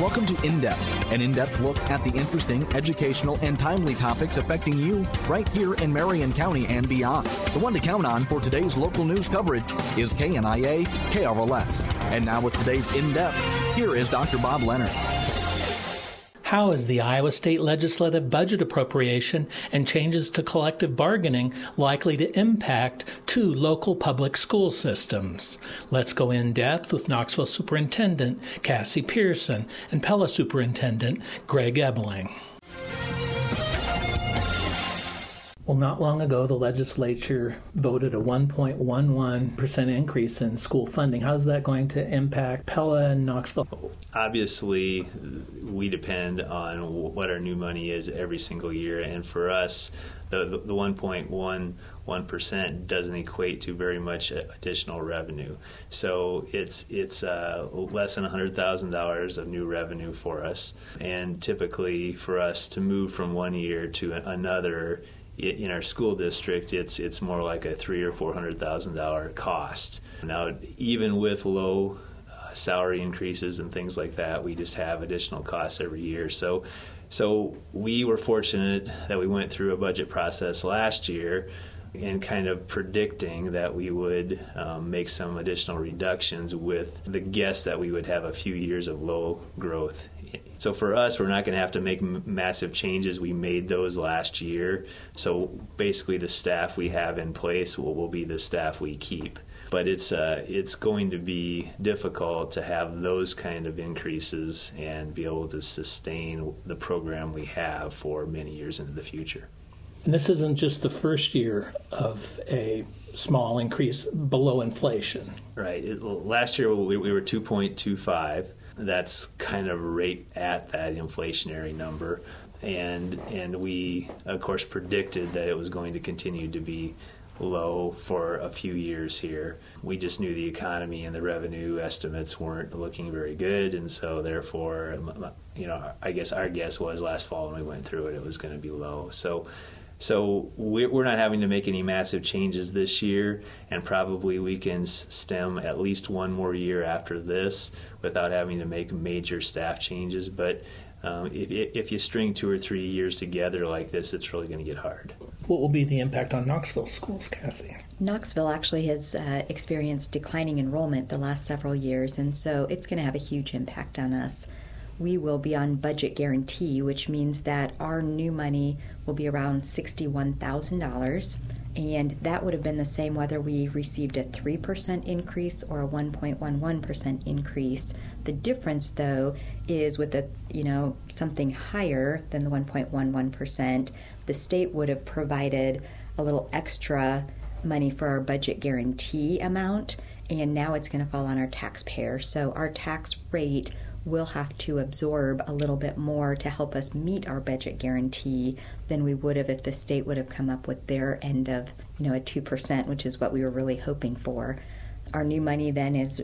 Welcome to In-Depth, an in-depth look at the interesting, educational, and timely topics affecting you right here in Marion County and beyond. The one to count on for today's local news coverage is KNIA KRLS. And now with today's In-Depth, here is Dr. Bob Leonard. How is the Iowa State legislative budget appropriation and changes to collective bargaining likely to impact two local public school systems? Let's go in depth with Knoxville Superintendent Cassie Pearson and Pella Superintendent Greg Ebeling. Well, not long ago, the legislature voted a 1.11% increase in school funding. How's that going to impact Pella and Knoxville? Obviously, we depend on what our new money is every single year, and for us, the 1.11% doesn't equate to very much additional revenue. So it's less than $100,000 of new revenue for us, and typically for us to move from one year to another in our school district, it's more like a $300,000 or $400,000 cost. Now, even with low salary increases and things like that, we just have additional costs every year. So we were fortunate that we went through a budget process last year and kind of predicting that we would make some additional reductions with the guess that we would have a few years of low growth. So for us, we're not going to have to make massive changes. We made those last year. So basically the staff we have in place will be the staff we keep. But it's going to be difficult to have those kind of increases and be able to sustain the program we have for many years into the future. And this isn't just the first year of a small increase below inflation. Right. Last year we were 2.25. That's kind of right at that inflationary number. And we, of course, predicted that it was going to continue to be low for a few years here. We just knew the economy and the revenue estimates weren't looking very good, and so therefore, I guess our guess was last fall when we went through it was going to be low. So we're not having to make any massive changes this year, and probably we can stem at least one more year after this without having to make major staff changes. But if you string 2 or 3 years together like this, it's really going to get hard. What will be the impact on Knoxville schools, Cassie? Knoxville actually has experienced declining enrollment the last several years, and so it's going to have a huge impact on us. We will be on budget guarantee, which means that our new money will be around $61,000, and that would have been the same whether we received a 3% increase or a 1.11% increase. The difference, though, is with something higher than the 1.11%, the state would have provided a little extra money for our budget guarantee amount, and now it's going to fall on our taxpayer. So our tax rate will have to absorb a little bit more to help us meet our budget guarantee than we would have if the state would have come up with their end of, a 2%, which is what we were really hoping for. Our new money then is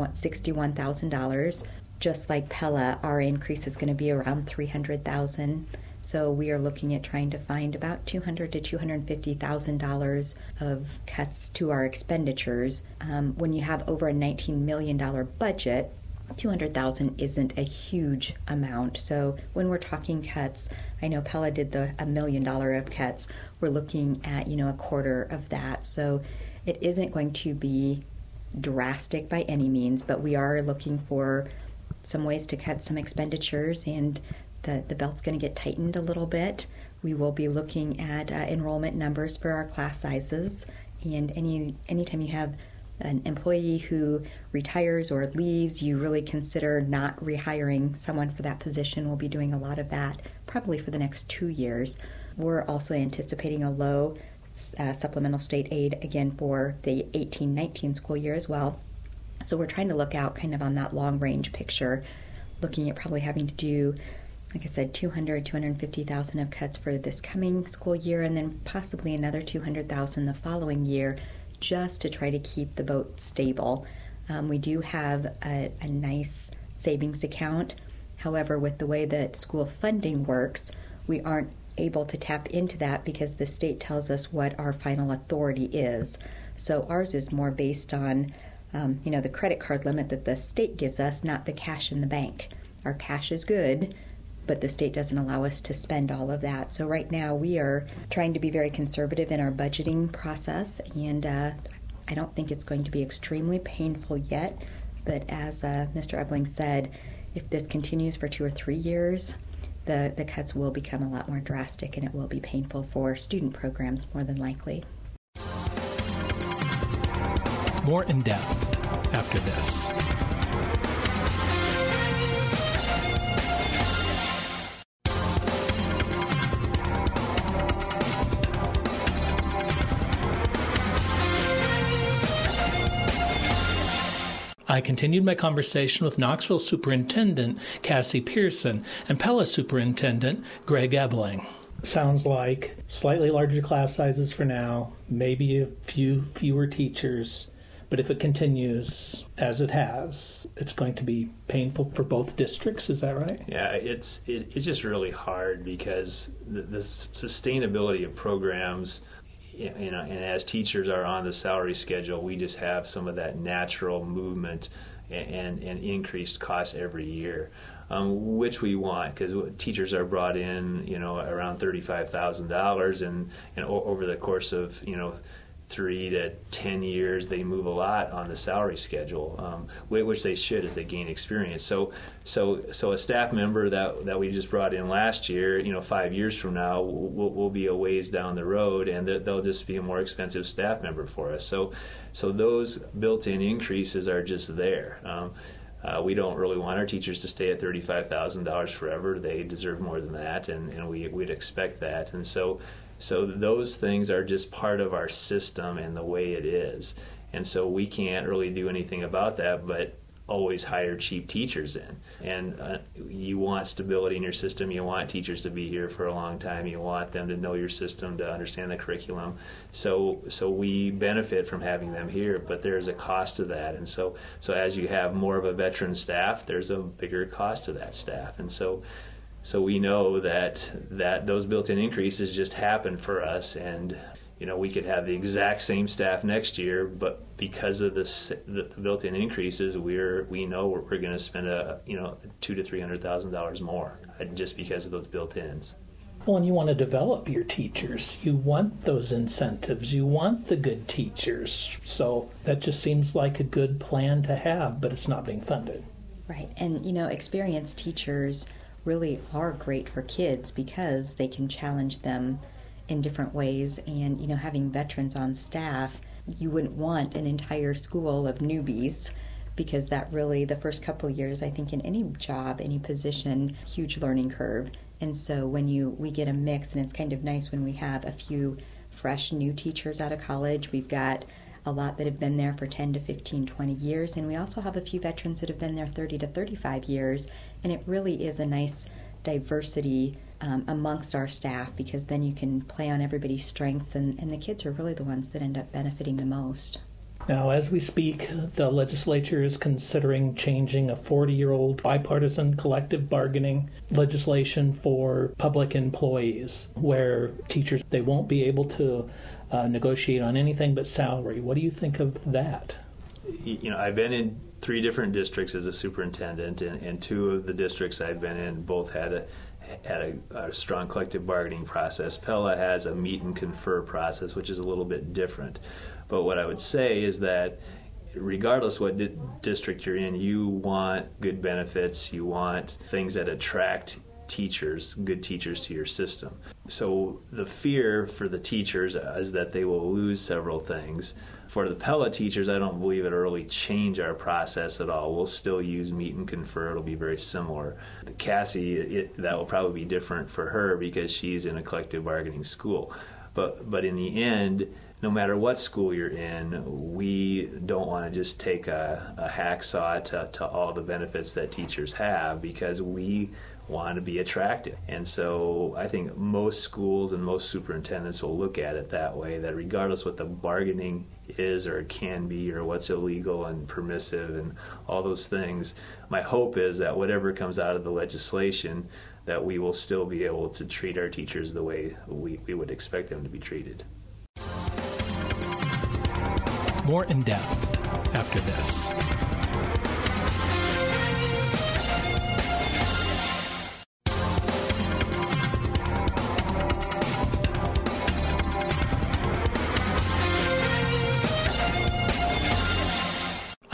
$61,000. Just like Pella, our increase is going to be around $300,000. So we are looking at trying to find about $200,000 to $250,000 of cuts to our expenditures. When you have over a $19 million budget, $200,000 isn't a huge amount. So when we're talking cuts, I know Pella did $1 million of cuts. We're looking at, a quarter of that. So it isn't going to be drastic by any means, but we are looking for some ways to cut some expenditures, and the belt's going to get tightened a little bit. We will be looking at enrollment numbers for our class sizes, and anytime you have an employee who retires or leaves, you really consider not rehiring someone for that position. We'll be doing a lot of that probably for the next 2 years. We're also anticipating a low supplemental state aid again for the 18-19 school year as well. So we're trying to look out kind of on that long-range picture, looking at probably having to do, like I said, $250,000 of cuts for this coming school year, and then possibly another $200,000 the following year, just to try to keep the boat stable. We do have a nice savings account. However, with the way that school funding works, we aren't able to tap into that because the state tells us what our final authority is. So ours is more based on, the credit card limit that the state gives us, not the cash in the bank. our cash is good, but the state doesn't allow us to spend all of that. So right now we are trying to be very conservative in our budgeting process, and I don't think it's going to be extremely painful yet. But as Mr. Ebling said, if this continues for 2 or 3 years, the cuts will become a lot more drastic, and it will be painful for student programs more than likely. More in depth after this. I continued my conversation with Knoxville Superintendent Cassie Pearson and Pella Superintendent Greg Ebling. Sounds like slightly larger class sizes for now, maybe a few fewer teachers, but if it continues as it has, it's going to be painful for both districts. Is that right? Yeah, it's just really hard because the sustainability of programs, and as teachers are on the salary schedule, we just have some of that natural movement and increased costs every year, which we want, because teachers are brought in, around $35,000, and over the course of 3 to 10 years, they move a lot on the salary schedule, which they should as they gain experience. So a staff member that we just brought in last year, 5 years from now, will be a ways down the road, and they'll just be a more expensive staff member for us. So those built-in increases are just there. We don't really want our teachers to stay at $35,000 forever. They deserve more than that, and we'd expect that. And so those things are just part of our system and the way it is. And so we can't really do anything about that but always hire cheap teachers in. And you want stability in your system. You want teachers to be here for a long time. You want them to know your system, to understand the curriculum. So we benefit from having them here, but there's a cost to that. And so as you have more of a veteran staff, there's a bigger cost to that staff. And so we know that those built-in increases just happen for us, and we could have the exact same staff next year, but because of the built-in increases, we know we're going to spend $200,000 to $300,000 more just because of those built-ins. Well, and you want to develop your teachers. You want those incentives. You want the good teachers. So that just seems like a good plan to have, but it's not being funded. Right, and experienced teachers really are great for kids because they can challenge them in different ways, and having veterans on staff, you wouldn't want an entire school of newbies, because that really, the first couple of years, I think in any job, any position, huge learning curve. And so when we get a mix, and it's kind of nice when we have a few fresh new teachers out of college. We've got a lot that have been there for 10 to 15, 20 years, and we also have a few veterans that have been there 30 to 35 years, and it really is a nice diversity amongst our staff, because then you can play on everybody's strengths, and the kids are really the ones that end up benefiting the most. Now, as we speak, the legislature is considering changing a 40-year-old bipartisan collective bargaining legislation for public employees, where teachers, they won't be able to negotiate on anything but salary. What do you think of that? I've been in 3 different districts as a superintendent, and 2 of the districts I've been in both had a strong collective bargaining process. Pella has a meet and confer process, which is a little bit different. But what I would say is that regardless what district you're in, you want good benefits, you want things that attract teachers, good teachers to your system. So the fear for the teachers is that they will lose several things. For the Pella teachers, I don't believe it'll really change our process at all. We'll still use meet and confer. It'll be very similar. The Cassie, that will probably be different for her because she's in a collective bargaining school. But in the end, no matter what school you're in, we don't want to just take a hacksaw to all the benefits that teachers have, because we want to be attractive. And so I think most schools and most superintendents will look at it that way, that regardless what the bargaining is or can be or what's illegal and permissive and all those things, my hope is that whatever comes out of the legislation, that we will still be able to treat our teachers the way we would expect them to be treated. More in depth after this.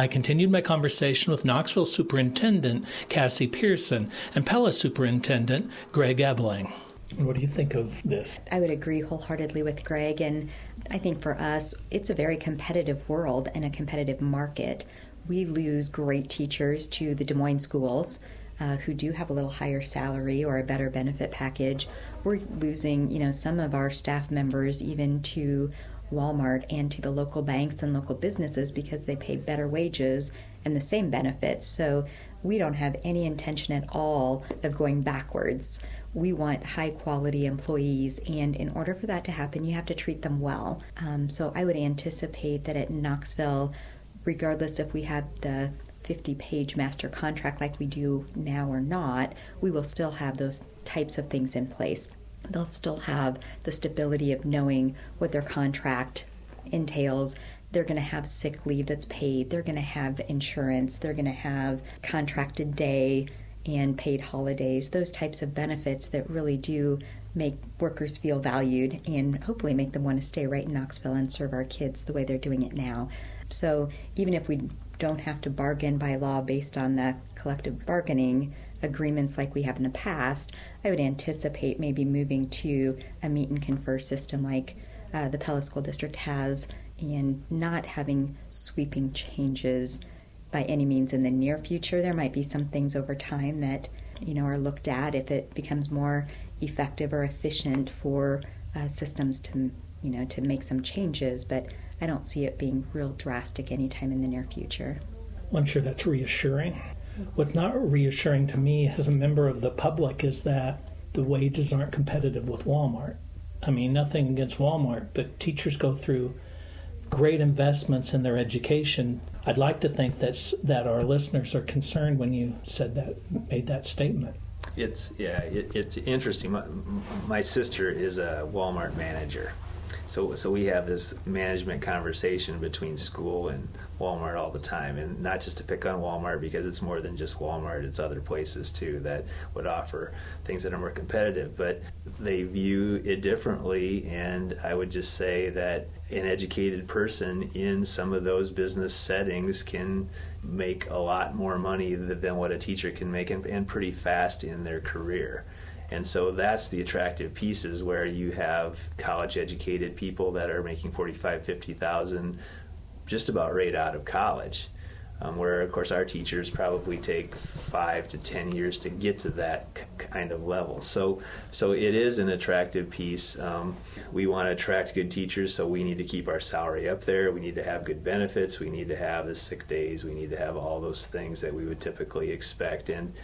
I continued my conversation with Knoxville Superintendent Cassie Pearson and Pella Superintendent Greg Ebling. What do you think of this? I would agree wholeheartedly with Greg, and I think for us, it's a very competitive world and a competitive market. We lose great teachers to the Des Moines schools who do have a little higher salary or a better benefit package. We're losing, some of our staff members even to Walmart and to the local banks and local businesses because they pay better wages and the same benefits. So we don't have any intention at all of going backwards. We want high-quality employees, and in order for that to happen, you have to treat them well. So I would anticipate that at Knoxville, regardless if we have the 50-page master contract like we do now or not, we will still have those types of things in place. They'll still have the stability of knowing what their contract entails. They're going to have sick leave that's paid. They're going to have insurance. They're going to have contracted day and paid holidays, those types of benefits that really do make workers feel valued and hopefully make them want to stay right in Knoxville and serve our kids the way they're doing it now. So even if we don't have to bargain by law based on the collective bargaining agreements like we have in the past, I would anticipate maybe moving to a meet and confer system like the Pella School District has, and not having sweeping changes by any means in the near future. There might be some things over time that are looked at if it becomes more effective or efficient for systems to make some changes, but I don't see it being real drastic anytime in the near future. Well, I'm sure that's reassuring. What's not reassuring to me as a member of the public is that the wages aren't competitive with Walmart. I mean, nothing against Walmart, but teachers go through great investments in their education. I'd like to think that our listeners are concerned when you made that statement. It's interesting. My sister is a Walmart manager, so we have this management conversation between school and Walmart all the time, and not just to pick on Walmart because it's more than just Walmart. It's other places too that would offer things that are more competitive, but they view it differently. And I would just say that an educated person in some of those business settings can make a lot more money than what a teacher can make, and pretty fast in their career. And so that's the attractive pieces where you have college-educated people that are making $45,000, $50,000 just about right out of college, where, of course, our teachers probably take 5 to 10 years to get to that kind of level. So it is an attractive piece. We want to attract good teachers, so we need to keep our salary up there. We need to have good benefits. We need to have the sick days. We need to have all those things that we would typically expect. And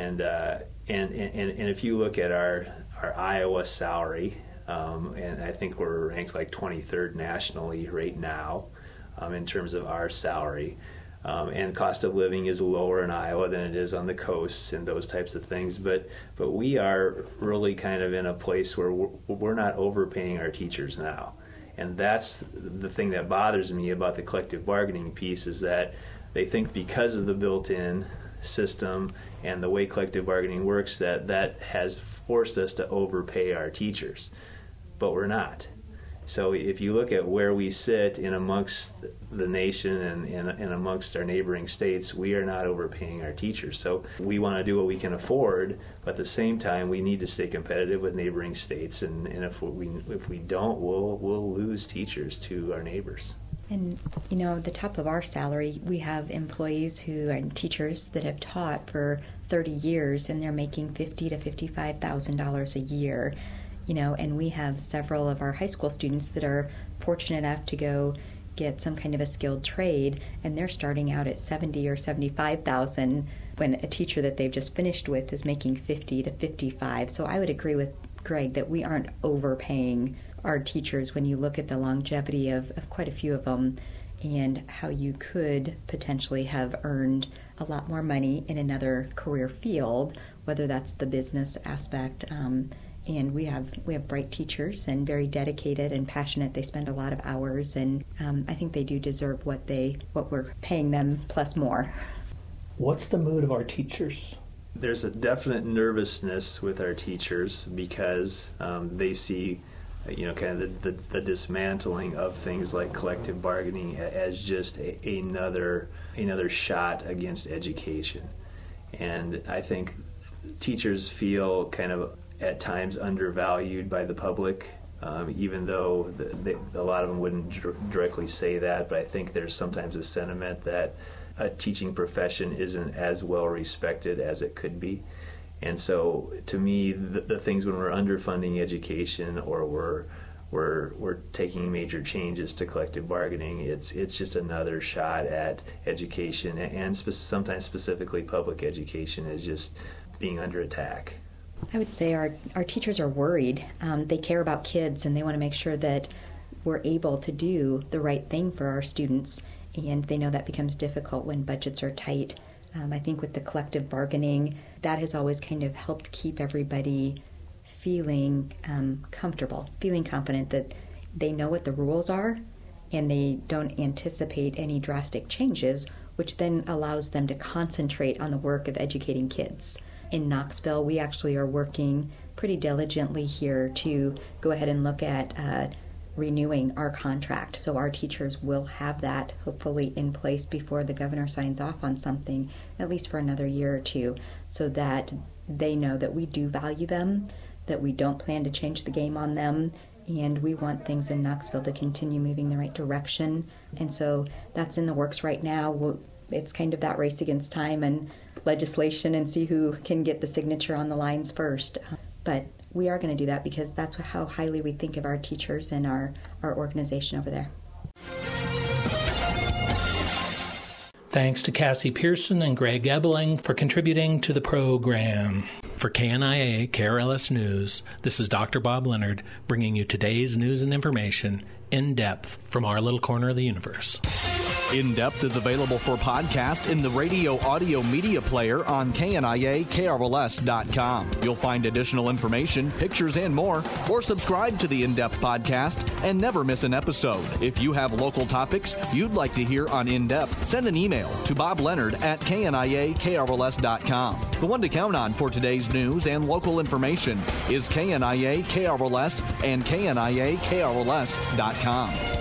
if you look at our Iowa salary, and I think we're ranked like 23rd nationally right now in terms of our salary, and cost of living is lower in Iowa than it is on the coasts and those types of things. But we are really kind of in a place where we're not overpaying our teachers now. And that's the thing that bothers me about the collective bargaining piece, is that they think because of the built-in system and the way collective bargaining works that has forced us to overpay our teachers, but we're not. So if you look at where we sit in amongst the nation and amongst our neighboring states, we are not overpaying our teachers. So we want to do what we can afford, but at the same time we need to stay competitive with neighboring states, and if we don't, we'll lose teachers to our neighbors. And, the top of our salary, we have employees who are teachers that have taught for 30 years, and they're making $50,000 to $55,000 a year. And we have several of our high school students that are fortunate enough to go get some kind of a skilled trade, and they're starting out at $70,000 or $75,000 when a teacher that they've just finished with is making $50,000 to $55,000. So I would agree with Greg that we aren't overpaying our teachers when you look at the longevity of quite a few of them, and how you could potentially have earned a lot more money in another career field, whether that's the business aspect. And we have bright teachers and very dedicated and passionate. They spend a lot of hours, and I think they do deserve what we're paying them plus more. What's the mood of our teachers? There's a definite nervousness with our teachers because they see kind of the dismantling of things like collective bargaining as just another another shot against education. And I think teachers feel kind of at times undervalued by the public, even though a lot of them wouldn't directly say that, but I think there's sometimes a sentiment that a teaching profession isn't as well respected as it could be. And so to me, the things when we're underfunding education or we're taking major changes to collective bargaining, it's just another shot at education, and sometimes specifically public education is just being under attack. I would say our teachers are worried. They care about kids, and they want to make sure that we're able to do the right thing for our students, and they know that becomes difficult when budgets are tight. I think with the collective bargaining, that has always kind of helped keep everybody feeling comfortable, feeling confident that they know what the rules are and they don't anticipate any drastic changes, which then allows them to concentrate on the work of educating kids. In Knoxville, we actually are working pretty diligently here to go ahead and look at renewing our contract. So our teachers will have that hopefully in place before the governor signs off on something, at least for another year or two, so that they know that we do value them, that we don't plan to change the game on them, and we want things in Knoxville to continue moving the right direction. And so that's in the works right now. It's kind of that race against time and legislation and see who can get the signature on the lines first. But we are going to do that because that's how highly we think of our teachers and our organization over there. Thanks to Cassie Pearson and Greg Ebeling for contributing to the program. For KNIA KRLS News, this is Dr. Bob Leonard bringing you today's news and information in depth from our little corner of the universe. In Depth is available for podcast in the radio audio media player on KNIA-KRLS.com. You'll find additional information, pictures, and more, or subscribe to the In Depth podcast and never miss an episode. If you have local topics you'd like to hear on In Depth, send an email to bobleonard@KNIA-KRLS.com. The one to count on for today's news and local information is KNIA-KRLS and KNIA-KRLS.com.